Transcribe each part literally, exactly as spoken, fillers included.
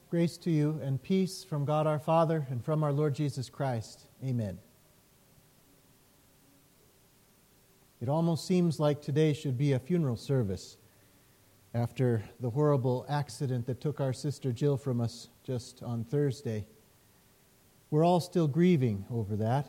Grace to you and peace from God our Father and from our Lord Jesus Christ. Amen. It almost seems like today should be a funeral service after the horrible accident that took our sister Jill from us just on Thursday. We're all still grieving over that.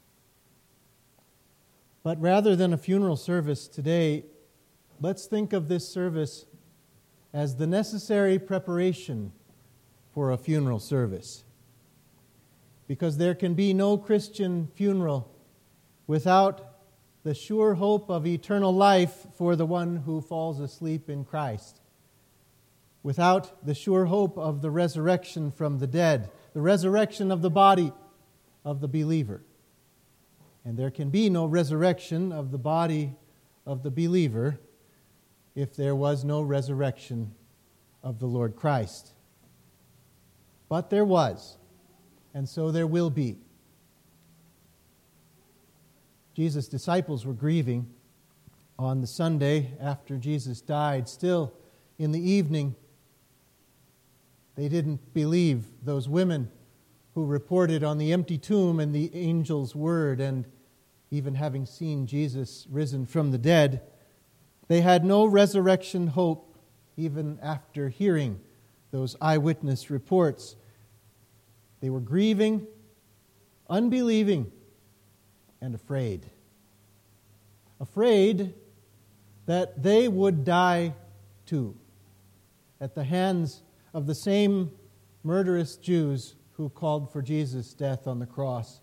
But rather than a funeral service today, let's think of this service as the necessary preparation for a funeral service. Because there can be no Christian funeral without the sure hope of eternal life for the one who falls asleep in Christ. Without the sure hope of the resurrection from the dead, the resurrection of the body of the believer. And there can be no resurrection of the body of the believer if there was no resurrection of the Lord Christ. But there was, and so there will be. Jesus' disciples were grieving on the Sunday after Jesus died. Still, in the evening, they didn't believe those women who reported on the empty tomb and the angel's word, and even having seen Jesus risen from the dead, they had no resurrection hope even after hearing those eyewitness reports. They were grieving, unbelieving, and afraid. Afraid that they would die too at the hands of the same murderous Jews who called for Jesus' death on the cross.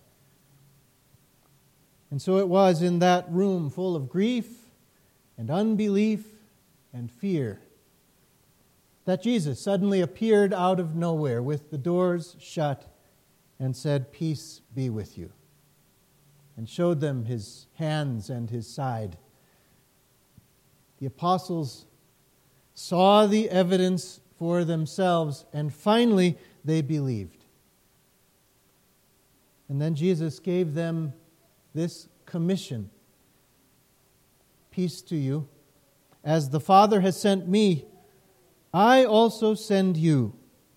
And so it was in that room full of grief and unbelief and fear that Jesus suddenly appeared out of nowhere with the doors shut and said, "Peace be with you," and showed them his hands and his side. The apostles saw the evidence for themselves, and finally they believed. And then Jesus gave them this commission: "Peace to you. As the Father has sent me, I also send you."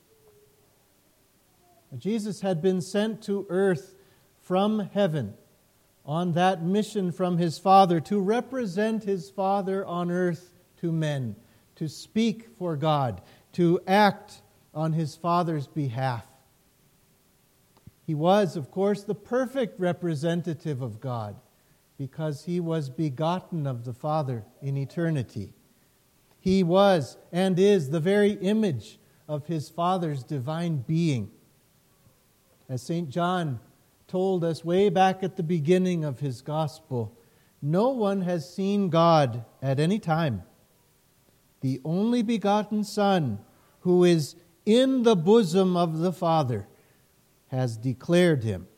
Jesus had been sent to earth from heaven on that mission from his Father to represent his Father on earth to men, to speak for God, to act on his Father's behalf. He was, of course, the perfect representative of God because he was begotten of the Father in eternity. He was and is the very image of his Father's divine being. As Saint John told us way back at the beginning of his gospel, no one has seen God at any time. The only begotten Son, who is in the bosom of the Father, has declared him.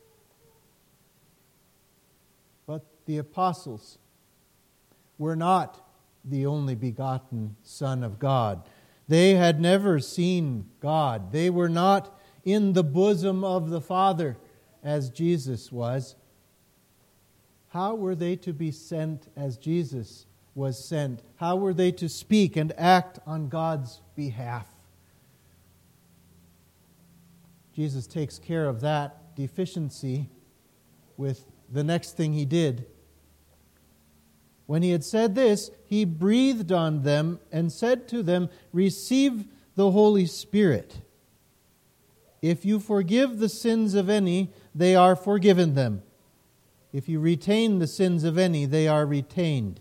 But the apostles were not the only begotten Son of God. They had never seen God. They were not in the bosom of the Father as Jesus was. How were they to be sent as Jesus was sent? How were they to speak and act on God's behalf? Jesus takes care of that deficiency with the next thing he did. When he had said this, he breathed on them and said to them, "Receive the Holy Spirit. If you forgive the sins of any, they are forgiven them. If you retain the sins of any, they are retained."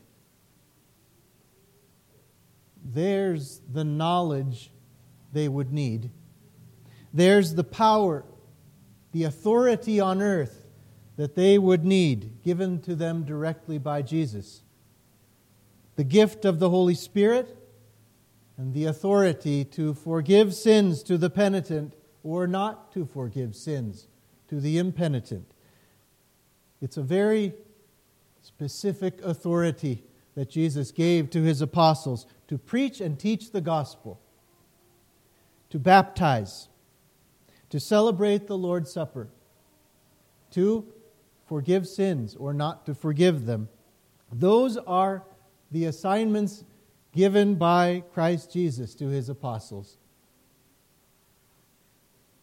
There's the knowledge they would need. There's the power, the authority on earth that they would need, given to them directly by Jesus. The gift of the Holy Spirit and the authority to forgive sins to the penitent or not to forgive sins to the impenitent. It's a very specific authority that Jesus gave to his apostles to preach and teach the gospel, to baptize, to celebrate the Lord's Supper, to forgive sins or not to forgive them. Those are the assignments given by Christ Jesus to his apostles.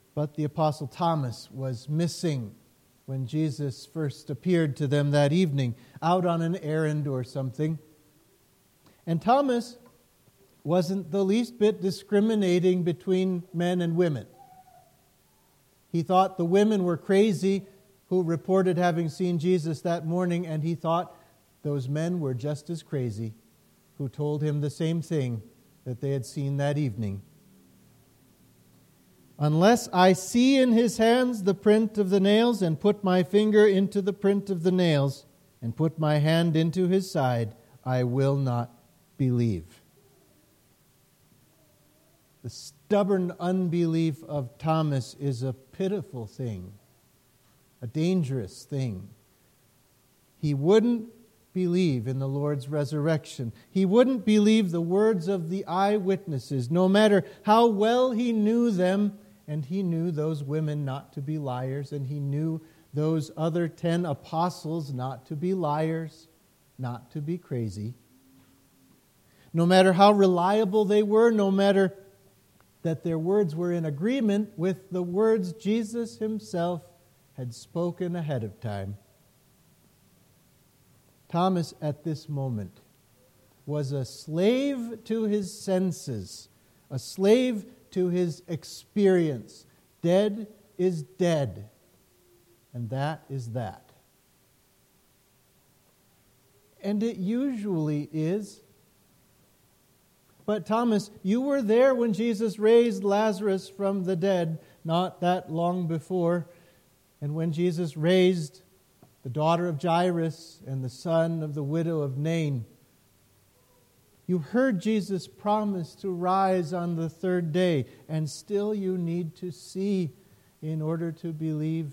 But the Apostle Thomas was missing when Jesus first appeared to them that evening, out on an errand or something. And Thomas wasn't the least bit discriminating between men and women. He thought the women were crazy who reported having seen Jesus that morning, and he thought those men were just as crazy who told him the same thing that they had seen that evening. Unless I see in his hands the print of the nails, and put my finger into the print of the nails, and put my hand into his side, I will not believe. The stubborn unbelief of Thomas is a pitiful thing, a dangerous thing. He wouldn't believe in the Lord's resurrection. He wouldn't believe the words of the eyewitnesses, no matter how well he knew them. And he knew those women not to be liars, and he knew those other ten apostles not to be liars, not to be crazy. No matter how reliable they were, no matter that their words were in agreement with the words Jesus himself had spoken ahead of time. Thomas, at this moment, was a slave to his senses, a slave to his experience. Dead is dead, and that is that. And it usually is. But Thomas, you were there when Jesus raised Lazarus from the dead, not that long before, and when Jesus raised the daughter of Jairus and the son of the widow of Nain. You heard Jesus promise to rise on the third day, and still you need to see in order to believe.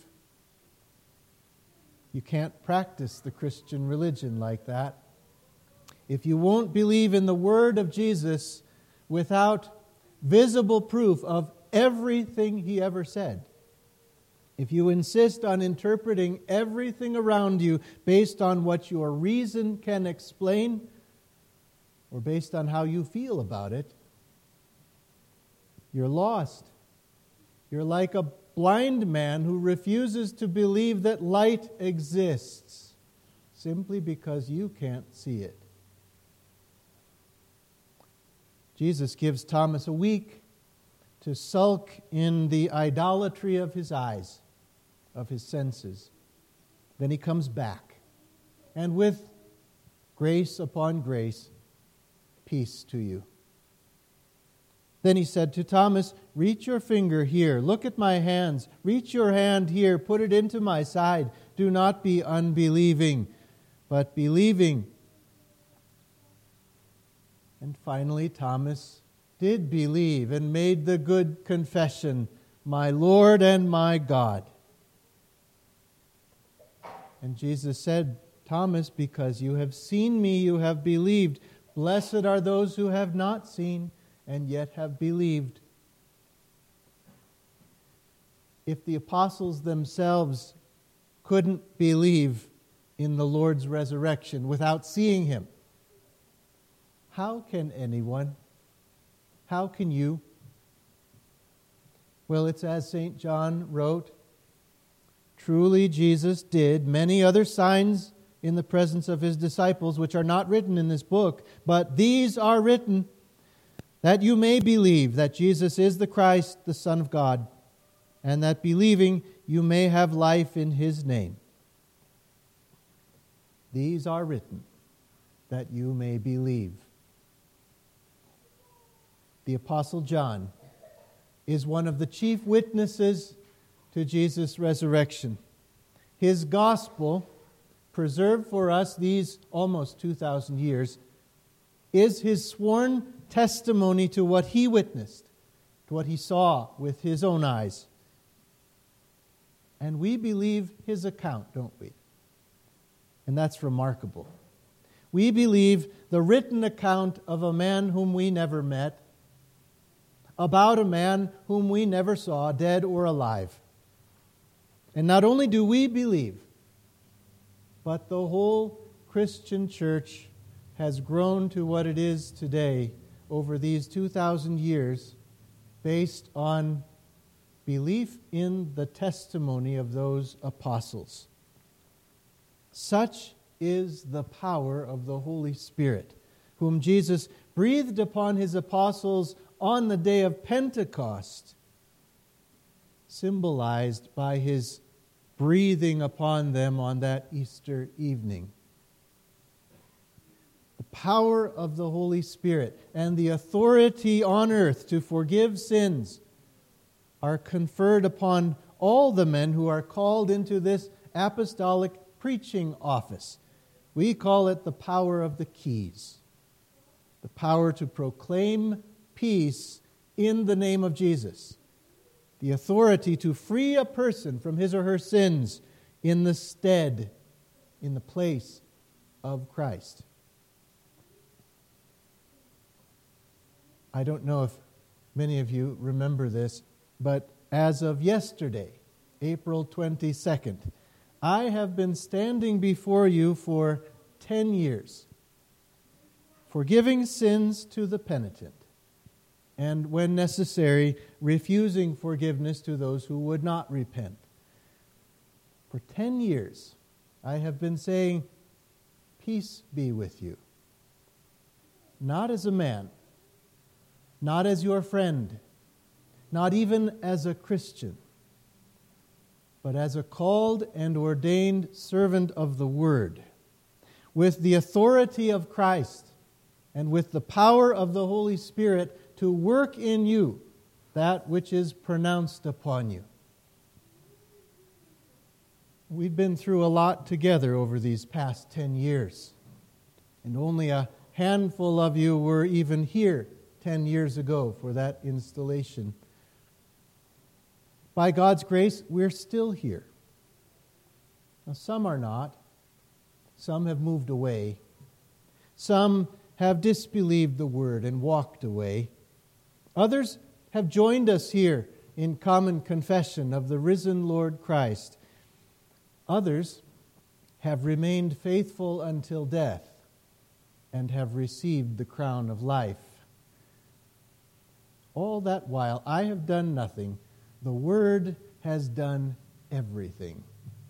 You can't practice the Christian religion like that. If you won't believe in the word of Jesus without visible proof of everything he ever said, if you insist on interpreting everything around you based on what your reason can explain, or based on how you feel about it, you're lost. You're like a blind man who refuses to believe that light exists simply because you can't see it. Jesus gives Thomas a week to sulk in the idolatry of his eyes, of his senses. Then he comes back, and with grace upon grace, peace to you. Then he said to Thomas, reach your finger here. Look at my hands. Reach your hand here. Put it into my side. Do not be unbelieving, but believing. And finally, Thomas did believe and made the good confession, my Lord and my God. And Jesus said, Thomas, because you have seen me, you have believed. Blessed are those who have not seen and yet have believed. If the apostles themselves couldn't believe in the Lord's resurrection without seeing him, how can anyone? How can you? Well, it's as Saint John wrote, truly Jesus did many other signs in the presence of his disciples, which are not written in this book, but these are written that you may believe that Jesus is the Christ, the Son of God, and that believing you may have life in his name. These are written that you may believe. The Apostle John is one of the chief witnesses to Jesus' resurrection. His gospel, preserved for us these almost two thousand years, is his sworn testimony to what he witnessed, to what he saw with his own eyes. And we believe his account, don't we? And that's remarkable. We believe the written account of a man whom we never met, about a man whom we never saw, dead or alive. And not only do we believe, but the whole Christian church has grown to what it is today over these two thousand years based on belief in the testimony of those apostles. Such is the power of the Holy Spirit, whom Jesus breathed upon his apostles on the day of Pentecost, symbolized by his breathing upon them on that Easter evening. The power of the Holy Spirit and the authority on earth to forgive sins are conferred upon all the men who are called into this apostolic preaching office. We call it the power of the keys. The power to proclaim peace in the name of Jesus. The authority to free a person from his or her sins in the stead, in the place of Christ. I don't know if many of you remember this, but as of yesterday, April twenty-second, I have been standing before you for ten years, forgiving sins to the penitent, and when necessary, refusing forgiveness to those who would not repent. For ten years, I have been saying, peace be with you. Not as a man, not as your friend, not even as a Christian, but as a called and ordained servant of the Word, with the authority of Christ and with the power of the Holy Spirit to work in you that which is pronounced upon you. We've been through a lot together over these past ten years, and only a handful of you were even here ten years ago for that installation. By God's grace, we're still here. Now, some are not. Some have moved away. Some have disbelieved the word and walked away. Others have joined us here in common confession of the risen Lord Christ. Others have remained faithful until death and have received the crown of life. All that while I have done nothing, the Word has done everything.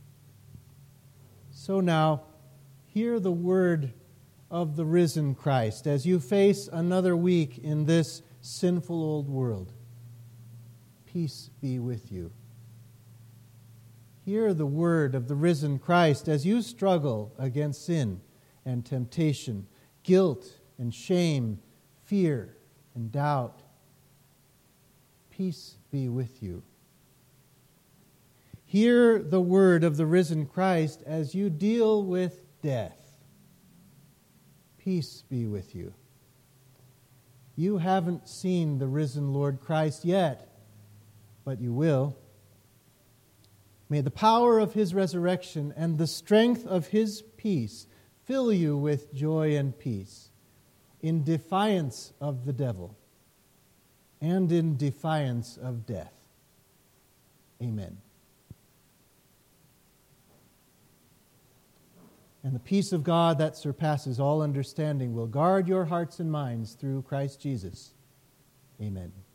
So now, hear the word of the risen Christ as you face another week in this sinful old world. Peace be with you. Hear the word of the risen Christ as you struggle against sin and temptation, guilt and shame, fear and doubt. Peace be with you. Hear the word of the risen Christ as you deal with death. Peace be with you. You haven't seen the risen Lord Christ yet, but you will. May the power of His resurrection and the strength of His peace fill you with joy and peace, in defiance of the devil and in defiance of death. Amen. And the peace of God that surpasses all understanding will guard your hearts and minds through Christ Jesus. Amen.